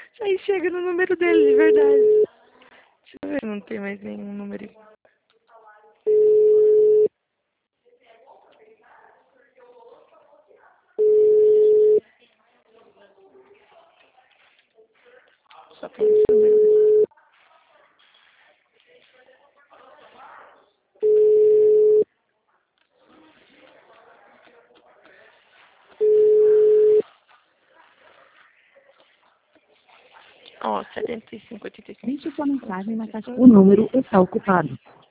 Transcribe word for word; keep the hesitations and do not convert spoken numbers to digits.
Aí chega no número dele, de verdade. Deixa eu ver se não tem mais nenhum número. Só tem esse número. Ó, setenta e cinco, oitenta e cinco. Deixe sua mensagem na caixa. O número está ocupado.